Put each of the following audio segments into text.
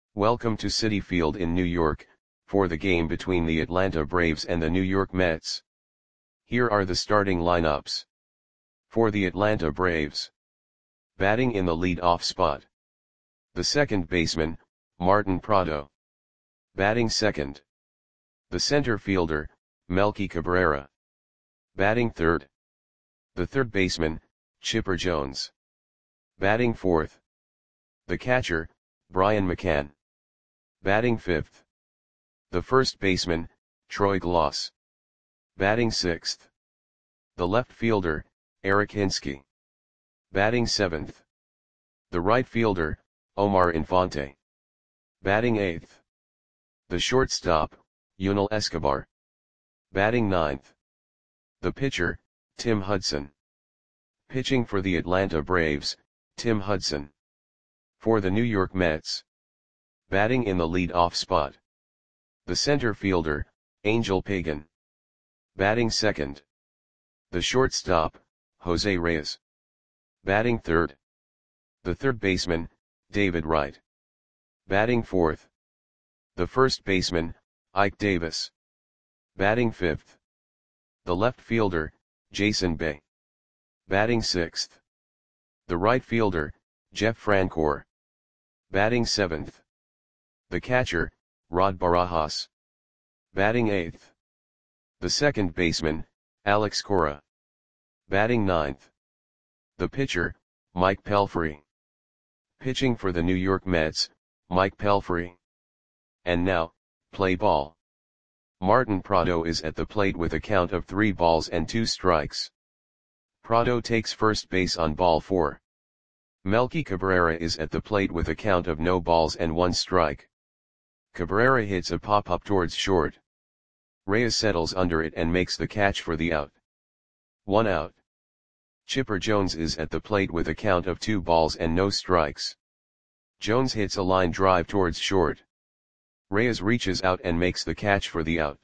Welcome to Citi Field in New York, for the game between the Atlanta Braves and the New York Mets. Here are the starting lineups. For the Atlanta Braves. Batting in the lead-off spot. The second baseman, Martin Prado. Batting second. The center fielder, Melky Cabrera. Batting third. The third baseman, Chipper Jones. Batting fourth. The catcher, Brian McCann. Batting fifth. The first baseman, Troy Glaus. Batting sixth. The left fielder, Eric Hinske. Batting seventh. The right fielder, Omar Infante. Batting eighth. The shortstop, Yunel Escobar. Batting ninth. The pitcher, Tim Hudson. Pitching for the Atlanta Braves, Tim Hudson. For the New York Mets. Batting in the lead-off spot. The center fielder, Angel Pagan. Batting second. The shortstop, Jose Reyes. Batting third. The third baseman, David Wright. Batting fourth. The first baseman, Ike Davis. Batting fifth. The left fielder, Jason Bay. Batting sixth. The right fielder, Jeff Francoeur. Batting seventh. The catcher, Rod Barajas. Batting eighth. The second baseman, Alex Cora. Batting ninth. The pitcher, Mike Pelfrey. Pitching for the New York Mets, Mike Pelfrey. And now, play ball. Martin Prado is at the plate with a count of 3 balls and 2 strikes. Prado takes first base on ball 4. Melky Cabrera is at the plate with a count of no balls and 1 strike. Cabrera hits a pop-up towards short. Reyes settles under it and makes the catch for the out. 1 out. Chipper Jones is at the plate with a count of 2 balls and no strikes. Jones hits a line drive towards short. Reyes reaches out and makes the catch for the out.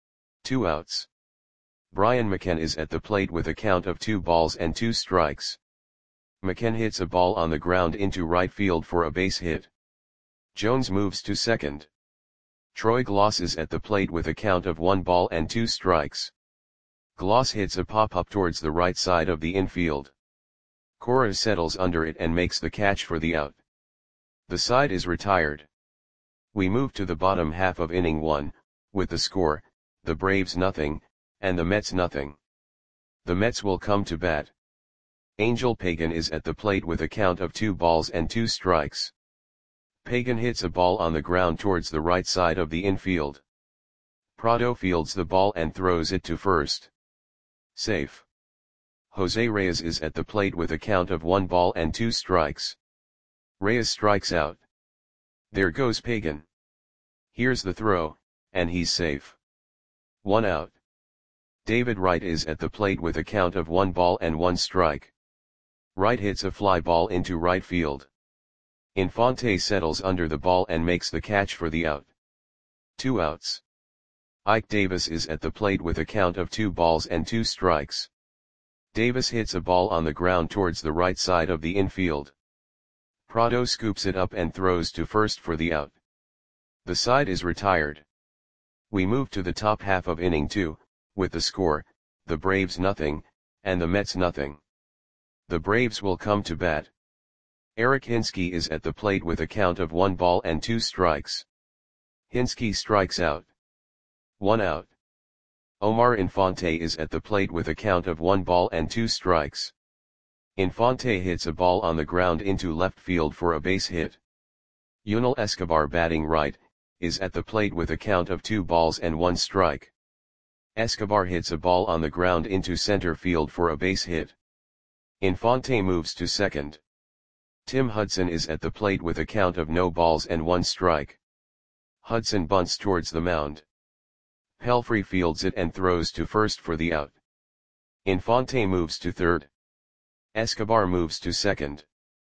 2 outs. Brian McCann is at the plate with a count of 2 balls and 2 strikes. McCann hits a ball on the ground into right field for a base hit. Jones moves to second. Troy Glaus is at the plate with a count of 1 ball and 2 strikes. Glaus hits a pop-up towards the right side of the infield. Cora settles under it and makes the catch for the out. The side is retired. We move to the bottom half of inning 1, with the score, the Braves nothing, and the Mets nothing. The Mets will come to bat. Angel Pagan is at the plate with a count of 2 balls and 2 strikes. Pagan hits a ball on the ground towards the right side of the infield. Prado fields the ball and throws it to first. Safe. Jose Reyes is at the plate with a count of 1 ball and 2 strikes. Reyes strikes out. There goes Pagan. Here's the throw, and he's safe. 1 out. David Wright is at the plate with a count of 1 ball and 1 strike. Wright hits a fly ball into right field. Infante settles under the ball and makes the catch for the out. 2 outs. Ike Davis is at the plate with a count of 2 balls and 2 strikes. Davis hits a ball on the ground towards the right side of the infield. Prado scoops it up and throws to first for the out. The side is retired. We move to the top half of inning 2, with the score, the Braves nothing, and the Mets nothing. The Braves will come to bat. Eric Hinske is at the plate with a count of 1 ball and 2 strikes. Hinske strikes out. 1 out. Omar Infante is at the plate with a count of 1 ball and 2 strikes. Infante hits a ball on the ground into left field for a base hit. Yunel Escobar batting right, is at the plate with a count of 2 balls and 1 strike. Escobar hits a ball on the ground into center field for a base hit. Infante moves to second. Tim Hudson is at the plate with a count of no balls and 1 strike. Hudson bunts towards the mound. Pelfrey fields it and throws to first for the out. Infante moves to third. Escobar moves to second.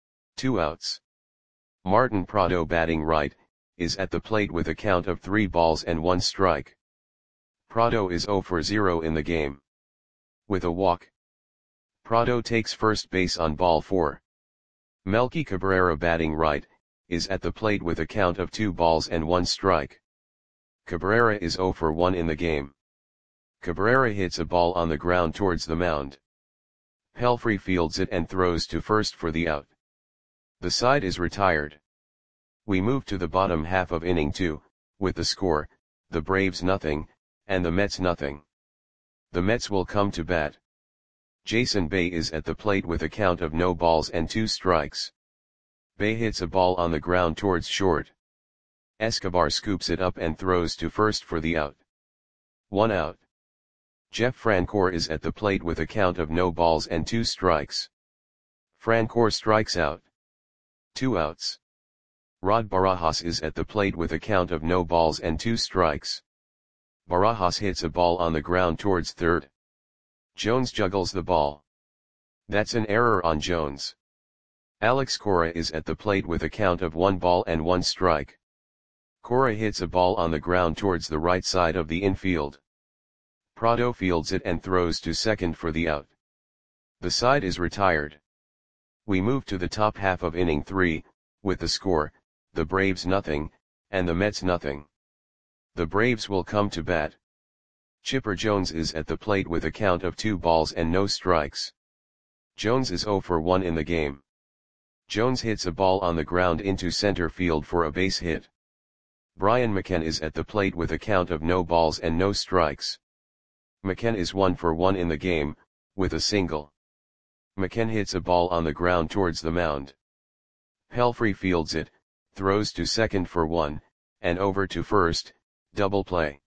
2 outs. Martin Prado batting right, is at the plate with a count of 3 balls and 1 strike. Prado is 0 for 0 in the game. With a walk. Prado takes first base on ball 4. Melky Cabrera batting right, is at the plate with a count of 2 balls and 1 strike. Cabrera is 0 for 1 in the game. Cabrera hits a ball on the ground towards the mound. Pelfrey fields it and throws to first for the out. The side is retired. We move to the bottom half of inning 2, with the score, the Braves nothing, and the Mets nothing. The Mets will come to bat. Jason Bay is at the plate with a count of no balls and 2 strikes. Bay hits a ball on the ground towards short. Escobar scoops it up and throws to first for the out. 1 out. Jeff Francoeur is at the plate with a count of no balls and 2 strikes. Francoeur strikes out. 2 outs. Rod Barajas is at the plate with a count of no balls and 2 strikes. Barajas hits a ball on the ground towards third. Jones juggles the ball. That's an error on Jones. Alex Cora is at the plate with a count of 1 ball and 1 strike. Cora hits a ball on the ground towards the right side of the infield. Prado fields it and throws to second for the out. The side is retired. We move to the top half of inning 3, with the score, the Braves nothing, and the Mets nothing. The Braves will come to bat. Chipper Jones is at the plate with a count of 2 balls and no strikes. Jones is 0 for 1 in the game. Jones hits a ball on the ground into center field for a base hit. Brian McKenna is at the plate with a count of no balls and no strikes. McKenna is 1 for 1 in the game, with a single. McKenna hits a ball on the ground towards the mound. Pelfrey fields it, throws to second for 1, and over to first, double play.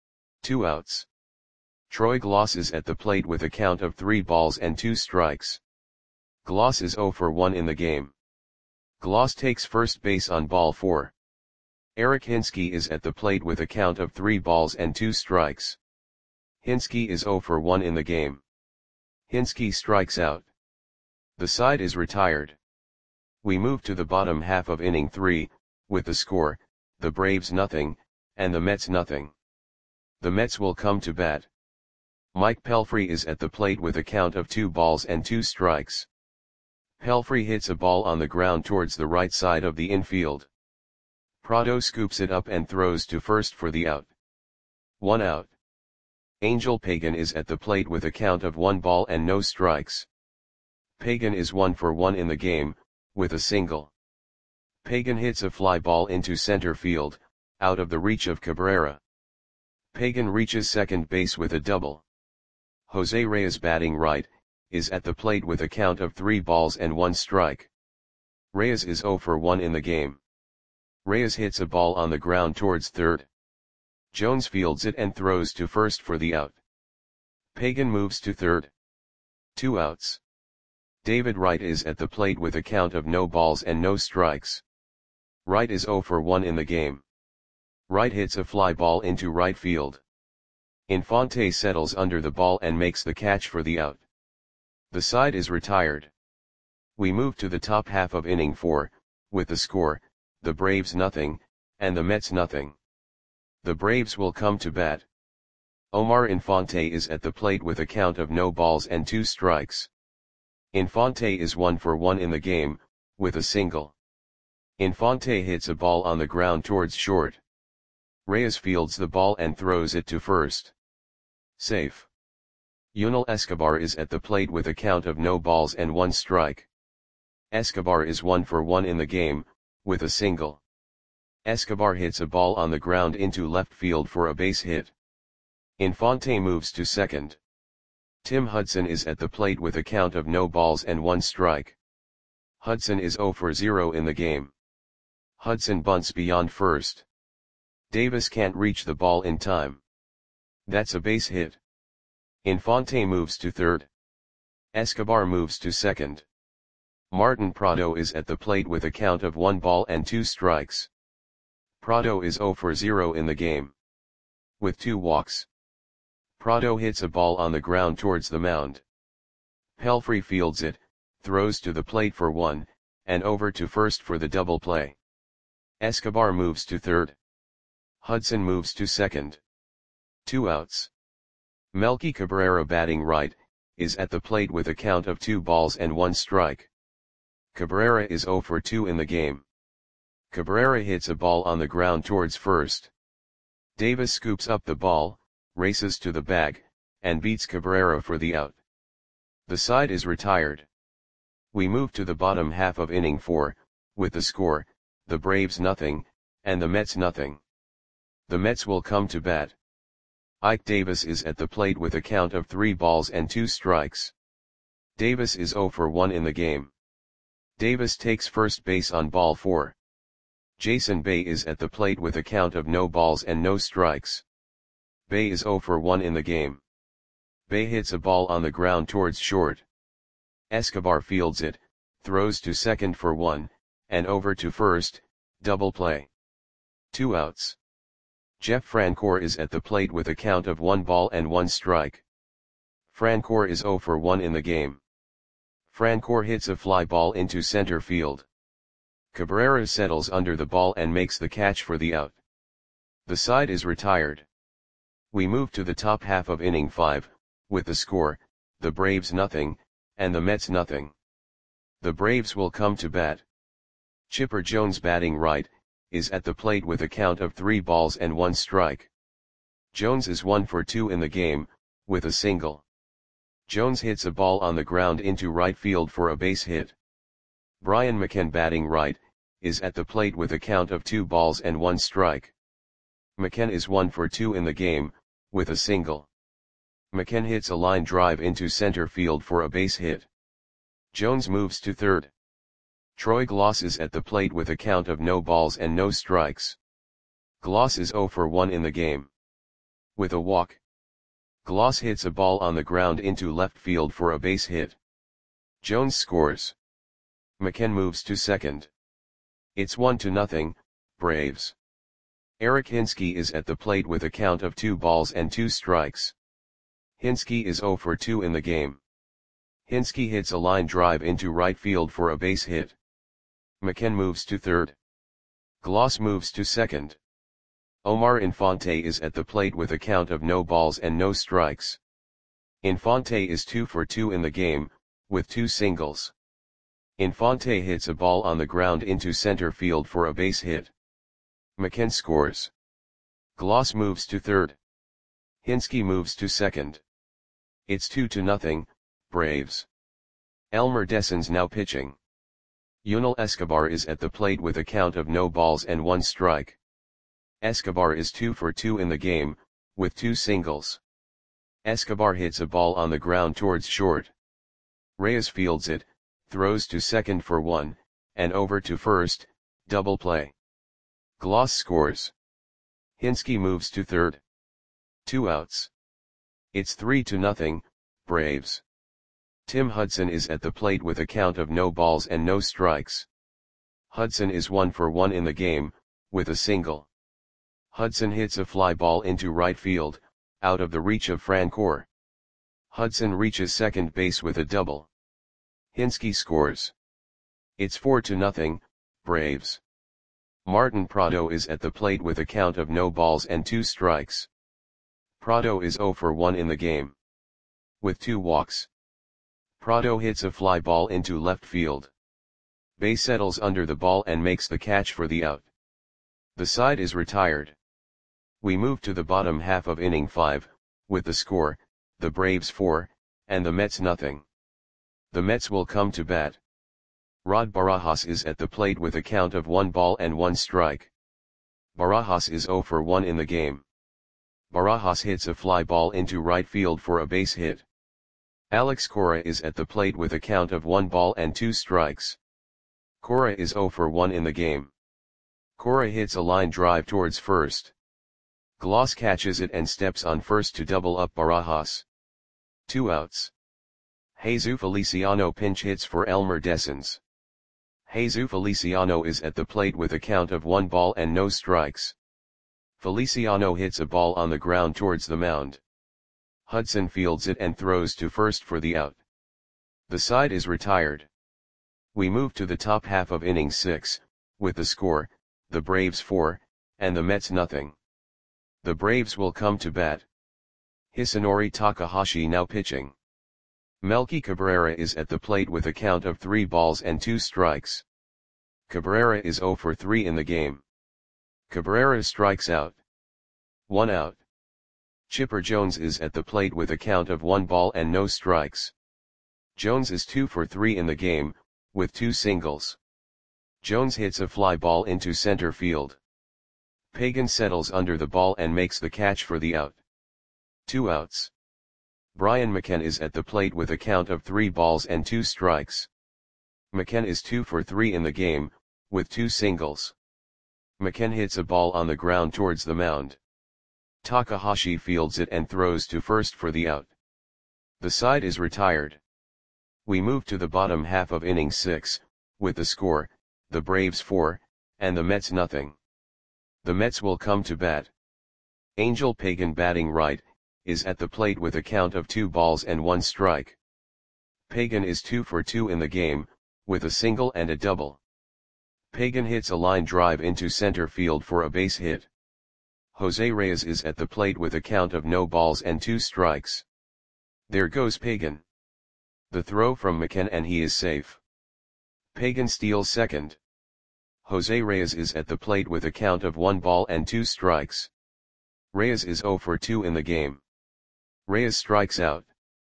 2 outs. Troy Gloss is at the plate with a count of 3 balls and 2 strikes. Gloss is 0 for 1 in the game. Gloss takes first base on ball 4. Eric Hinske is at the plate with a count of 3 balls and 2 strikes. Hinske is 0 for 1 in the game. Hinske strikes out. The side is retired. We move to the bottom half of inning 3, with the score, the Braves nothing, and the Mets nothing. The Mets will come to bat. Mike Pelfrey is at the plate with a count of 2 balls and 2 strikes. Pelfrey hits a ball on the ground towards the right side of the infield. Prado scoops it up and throws to first for the out. 1 out. Angel Pagan is at the plate with a count of 1 ball and no strikes. Pagan is 1 for 1 in the game, with a single. Pagan hits a fly ball into center field, out of the reach of Cabrera. Pagan reaches second base with a double. Jose Reyes, batting right, is at the plate with a count of 3 balls and 1 strike. Reyes is 0 for 1 in the game. Reyes hits a ball on the ground towards third. Jones fields it and throws to first for the out. Pagan moves to third. 2 outs. David Wright is at the plate with a count of no balls and no strikes. Wright is 0 for 1 in the game. Wright hits a fly ball into right field. Infante settles under the ball and makes the catch for the out. The side is retired. We move to the top half of inning 4, with the score, the Braves nothing, and the Mets nothing. The Braves will come to bat. Omar Infante is at the plate with a count of no balls and 2 strikes. Infante is 1 for 1 in the game, with a single. Infante hits a ball on the ground towards short. Reyes fields the ball and throws it to first. Safe. Yunel Escobar is at the plate with a count of no balls and 1 strike. Escobar is 1 for 1 in the game, with a single. Escobar hits a ball on the ground into left field for a base hit. Infante moves to second. Tim Hudson is at the plate with a count of no balls and 1 strike. Hudson is 0 for 0 in the game. Hudson bunts beyond first. Davis can't reach the ball in time. That's a base hit. Infante moves to third. Escobar moves to second. Martin Prado is at the plate with a count of 1 ball and 2 strikes. Prado is 0 for 0 in the game. With 2 walks. Prado hits a ball on the ground towards the mound. Pelfrey fields it, throws to the plate for 1, and over to first for the double play. Escobar moves to third. Hudson moves to second. 2 outs. Melky Cabrera, batting right, is at the plate with a count of 2 balls and 1 strike. Cabrera is 0 for 2 in the game. Cabrera hits a ball on the ground towards first. Davis scoops up the ball, races to the bag, and beats Cabrera for the out. The side is retired. We move to the bottom half of inning 4, with the score, the Braves nothing, and the Mets nothing. The Mets will come to bat. Ike Davis is at the plate with a count of 3 balls and 2 strikes. Davis is 0 for 1 in the game. Davis takes first base on ball 4. Jason Bay is at the plate with a count of no balls and no strikes. Bay is 0 for 1 in the game. Bay hits a ball on the ground towards short. Escobar fields it, throws to second for 1, and over to first, double play. 2 outs. Jeff Francoeur is at the plate with a count of 1 ball and 1 strike. Francoeur is 0 for 1 in the game. Francoeur hits a fly ball into center field. Cabrera settles under the ball and makes the catch for the out. The side is retired. We move to the top half of inning 5, with the score, the Braves nothing, and the Mets nothing. The Braves will come to bat. Chipper Jones batting right, is at the plate with a count of 3 balls and 1 strike. Jones is 1 for 2 in the game, with a single. Jones hits a ball on the ground into right field for a base hit. Brian McCann batting right, is at the plate with a count of 2 balls and 1 strike. McCann is 1 for 2 in the game, with a single. McCann hits a line drive into center field for a base hit. Jones moves to third. Troy Glaus is at the plate with a count of no balls and no strikes. Glaus is 0 for 1 in the game. With a walk. Glaus hits a ball on the ground into left field for a base hit. Jones scores. McCann moves to second. It's 1-0, Braves. Eric Hinske is at the plate with a count of 2 balls and 2 strikes. Hinske is 0 for 2 in the game. Hinske hits a line drive into right field for a base hit. McCann moves to third. Glaus moves to second. Omar Infante is at the plate with a count of no balls and no strikes. Infante is 2 for 2 in the game, with 2 singles. Infante hits a ball on the ground into center field for a base hit. McCann scores. Glaus moves to third. Hinske moves to second. It's 2-0, Braves. Elmer Dessens now pitching. Yunel Escobar is at the plate with a count of no balls and 1 strike. Escobar is 2 for 2 in the game, with 2 singles. Escobar hits a ball on the ground towards short. Reyes fields it, throws to second for 1, and over to first, double play. Glaus scores. Hinske moves to third. 2 outs. It's 3-0, Braves. Tim Hudson is at the plate with a count of no balls and no strikes. Hudson is 1 for 1 in the game, with a single. Hudson hits a fly ball into right field, out of the reach of Francoeur. Hudson reaches second base with a double. Hinske scores. It's 4-0, Braves. Martin Prado is at the plate with a count of no balls and 2 strikes. Prado is 0 for 1 in the game. With 2 walks. Prado hits a fly ball into left field. Bay settles under the ball and makes the catch for the out. The side is retired. We move to the bottom half of inning 5, with the score, the Braves 4, and the Mets nothing. The Mets will come to bat. Rod Barajas is at the plate with a count of 1 ball and 1 strike. Barajas is 0 for 1 in the game. Barajas hits a fly ball into right field for a base hit. Alex Cora is at the plate with a count of 1 ball and 2 strikes. Cora is 0 for 1 in the game. Cora hits a line drive towards first. Glaus catches it and steps on first to double up Barajas. 2 outs. Jesus Feliciano pinch hits for Elmer Dessens. Jesus Feliciano is at the plate with a count of 1 ball and no strikes. Feliciano hits a ball on the ground towards the mound. Hudson fields it and throws to first for the out. The side is retired. We move to the top half of inning 6, with the score, the Braves 4, and the Mets nothing. The Braves will come to bat. Hisanori Takahashi now pitching. Melky Cabrera is at the plate with a count of 3 balls and 2 strikes. Cabrera is 0 for 3 in the game. Cabrera strikes out. 1 out. Chipper Jones is at the plate with a count of 1 ball and no strikes. Jones is 2 for 3 in the game, with 2 singles. Jones hits a fly ball into center field. Pagan settles under the ball and makes the catch for the out. 2 outs. Brian McKenna is at the plate with a count of 3 balls and 2 strikes. McKenna is 2 for 3 in the game, with 2 singles. McKenna hits a ball on the ground towards the mound. Takahashi fields it and throws to first for the out. The side is retired. We move to the bottom half of inning 6, with the score, the Braves 4, and the Mets nothing. The Mets will come to bat. Angel Pagan, batting right, is at the plate with a count of 2 balls and 1 strike. Pagan is 2 for 2 in the game, with a single and a double. Pagan hits a line drive into center field for a base hit. Jose Reyes is at the plate with a count of no balls and 2 strikes. There goes Pagan. The throw from McKenna and he is safe. Pagan steals second. Jose Reyes is at the plate with a count of 1 ball and 2 strikes. Reyes is 0 for 2 in the game. Reyes strikes out.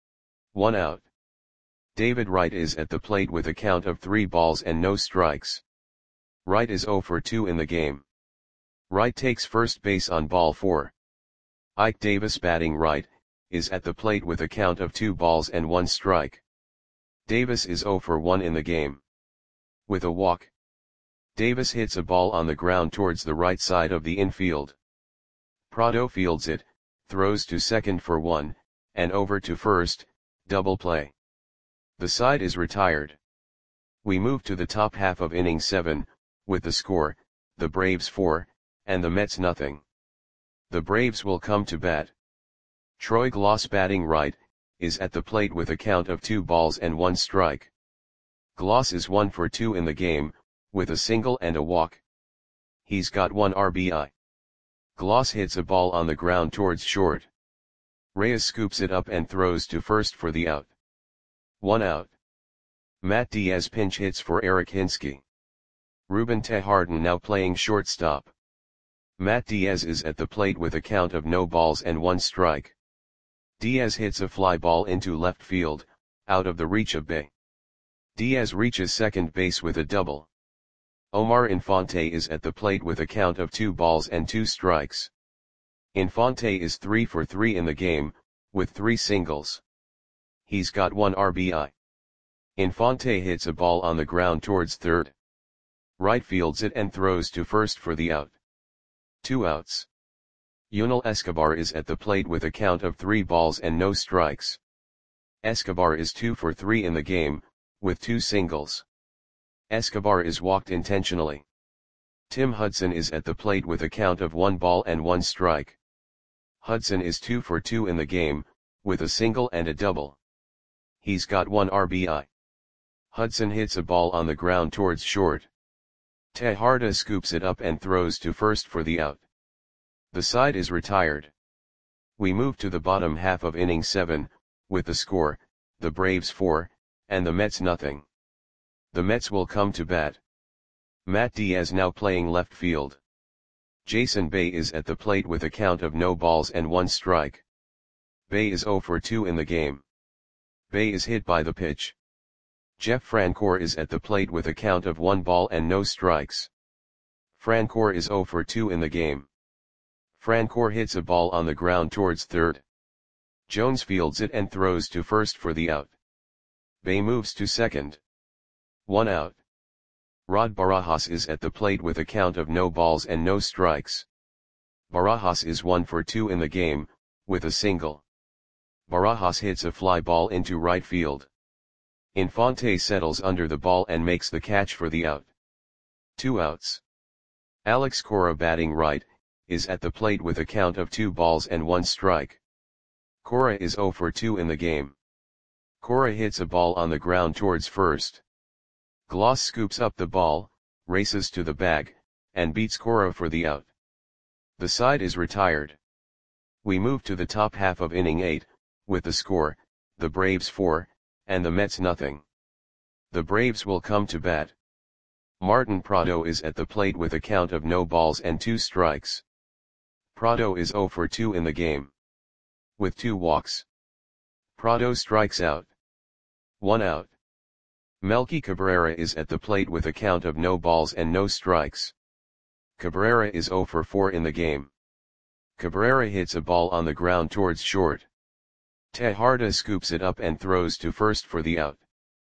1 out. David Wright is at the plate with a count of 3 balls and no strikes. Wright is 0 for 2 in the game. Wright takes first base on ball 4. Ike Davis, batting right, is at the plate with a count of 2 balls and 1 strike. Davis is 0 for 1 in the game. With a walk, Davis hits a ball on the ground towards the right side of the infield. Prado fields it, throws to second for 1, and over to first, double play. The side is retired. We move to the top half of inning 7, with the score, the Braves 4, and the Mets nothing. The Braves will come to bat. Troy Gloss, batting right, is at the plate with a count of 2 balls and 1 strike. Gloss is 1 for 2 in the game, with a single and a walk. He's got 1 RBI. Gloss hits a ball on the ground towards short. Reyes scoops it up and throws to first for the out. 1 out. Matt Diaz pinch hits for Eric Hinske. Ruben Tejarden now playing shortstop. Matt Diaz is at the plate with a count of no balls and 1 strike. Diaz hits a fly ball into left field, out of the reach of Bay. Diaz reaches second base with a double. Omar Infante is at the plate with a count of 2 balls and 2 strikes. Infante is 3 for 3 in the game, with 3 singles. He's got 1 RBI. Infante hits a ball on the ground towards third. Right fields it and throws to first for the out. 2 outs. Yunel Escobar is at the plate with a count of 3 balls and no strikes. Escobar is 2 for 3 in the game, with 2 singles. Escobar is walked intentionally. Tim Hudson is at the plate with a count of 1 ball and 1 strike. Hudson is 2 for 2 in the game, with a single and a double. He's got 1 RBI. Hudson hits a ball on the ground towards short. Tejarda scoops it up and throws to first for the out. The side is retired. We move to the bottom half of inning 7, with the score, the Braves 4, and the Mets nothing. The Mets will come to bat. Matt Diaz now playing left field. Jason Bay is at the plate with a count of no balls and 1 strike. Bay is 0 for 2 in the game. Bay is hit by the pitch. Jeff Francoeur is at the plate with a count of 1 ball and no strikes. Francoeur is 0 for 2 in the game. Francoeur hits a ball on the ground towards third. Jones fields it and throws to first for the out. Bay moves to second. 1 out. Rod Barajas is at the plate with a count of no balls and no strikes. Barajas is 1 for 2 in the game, with a single. Barajas hits a fly ball into right field. Infante settles under the ball and makes the catch for the out. 2 outs. Alex Cora, batting right, is at the plate with a count of 2 balls and 1 strike. Cora is 0 for 2 in the game. Cora hits a ball on the ground towards first. Gloss scoops up the ball, races to the bag, and beats Cora for the out. The side is retired. We move to the top half of inning 8, with the score, the Braves 4, and the Mets nothing. The Braves will come to bat. Martin Prado is at the plate with a count of no balls and 2 strikes. Prado is 0 for 2 in the game. With 2 walks. Prado strikes out. 1 out. Melky Cabrera is at the plate with a count of no balls and no strikes. Cabrera is 0 for 4 in the game. Cabrera hits a ball on the ground towards short. Tejada scoops it up and throws to first for the out.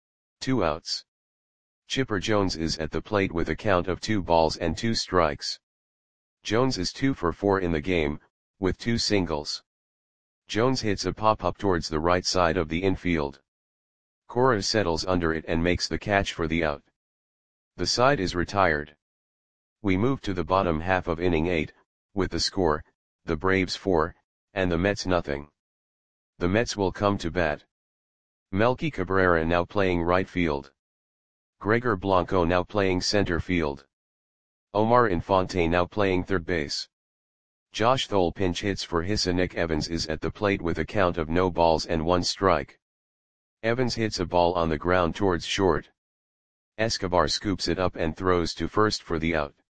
2 outs. Chipper Jones is at the plate with a count of 2 balls and 2 strikes. Jones is 2 for 4 in the game, with 2 singles. Jones hits a pop-up towards the right side of the infield. Cora settles under it and makes the catch for the out. The side is retired. We move to the bottom half of inning 8, with the score, the Braves 4, and the Mets nothing. The Mets will come to bat. Melky Cabrera now playing right field. Gregor Blanco now playing center field. Omar Infante now playing third base. Josh Thole pinch hits for Nick Evans is at the plate with a count of no balls and 1 strike. Evans hits a ball on the ground towards short. Escobar scoops it up and throws to first for the out.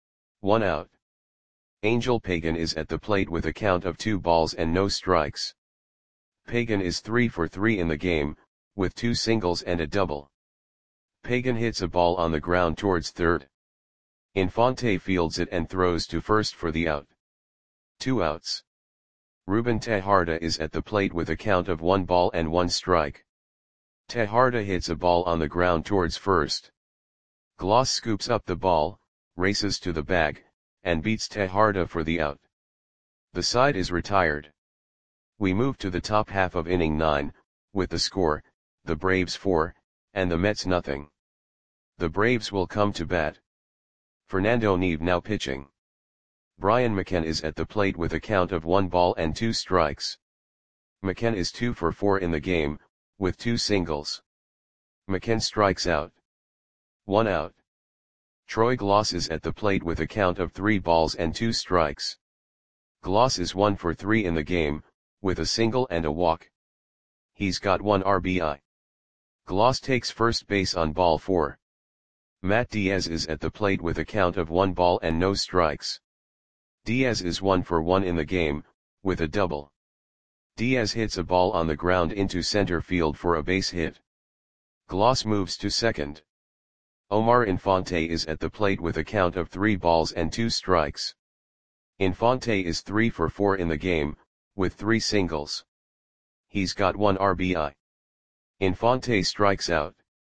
1 out. Angel Pagan is at the plate with a count of 2 balls and no strikes. Pagan is 3 for 3 in the game, with 2 singles and a double. Pagan hits a ball on the ground towards third. Infante fields it and throws to first for the out. 2 outs. Ruben Tejada is at the plate with a count of 1 ball and 1 strike. Tejada hits a ball on the ground towards first. Gloss scoops up the ball, races to the bag, and beats Tejada for the out. The side is retired. We move to the top half of inning 9, with the score, the Braves 4, and the Mets nothing. The Braves will come to bat. Fernando Neve now pitching. Brian McKenna is at the plate with a count of 1 ball and 2 strikes. McKenna is 2 for 4 in the game, with 2 singles. McKenna strikes out. 1 out. Troy Gloss is at the plate with a count of 3 balls and 2 strikes. Gloss is 1 for 3 in the game, with a single and a walk. He's got 1 RBI. Gloss takes first base on ball 4. Matt Diaz is at the plate with a count of 1 ball and no strikes. Diaz is 1 for 1 in the game, with a double. Diaz hits a ball on the ground into center field for a base hit. Gloss moves to second. Omar Infante is at the plate with a count of 3 balls and 2 strikes. Infante is 3 for 4 in the game, with 3 singles. He's got 1 RBI. Infante strikes out.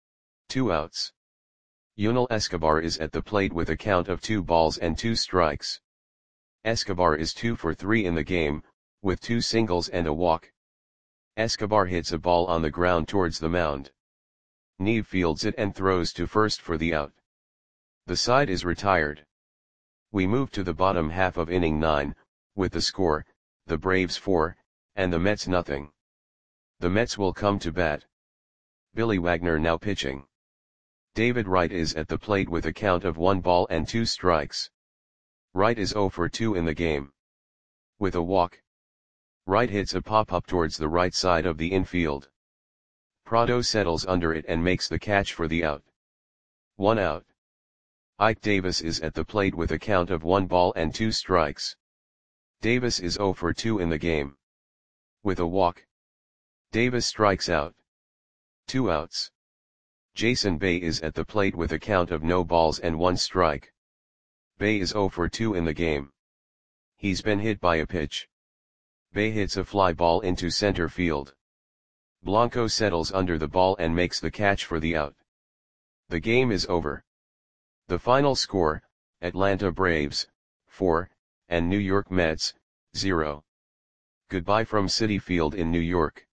2 outs. Yunel Escobar is at the plate with a count of 2 balls and 2 strikes. Escobar is 2 for 3 in the game, with 2 singles and a walk. Escobar hits a ball on the ground towards the mound. Neve fields it and throws to first for the out. The side is retired. We move to the bottom half of inning 9, with the score, the Braves 4, and the Mets nothing. The Mets will come to bat. Billy Wagner now pitching. David Wright is at the plate with a count of 1 ball and 2 strikes. Wright is 0 for 2 in the game. With a walk. Wright hits a pop-up towards the right side of the infield. Prado settles under it and makes the catch for the out. 1 out. Ike Davis is at the plate with a count of 1 ball and 2 strikes. Davis is 0 for 2 in the game. With a walk. Davis strikes out. 2 outs. Jason Bay is at the plate with a count of no balls and 1 strike. Bay is 0 for 2 in the game. He's been hit by a pitch. Bay hits a fly ball into center field. Blanco settles under the ball and makes the catch for the out. The game is over. The final score, Atlanta Braves, 4, and New York Mets, 0. Goodbye from Citi Field in New York.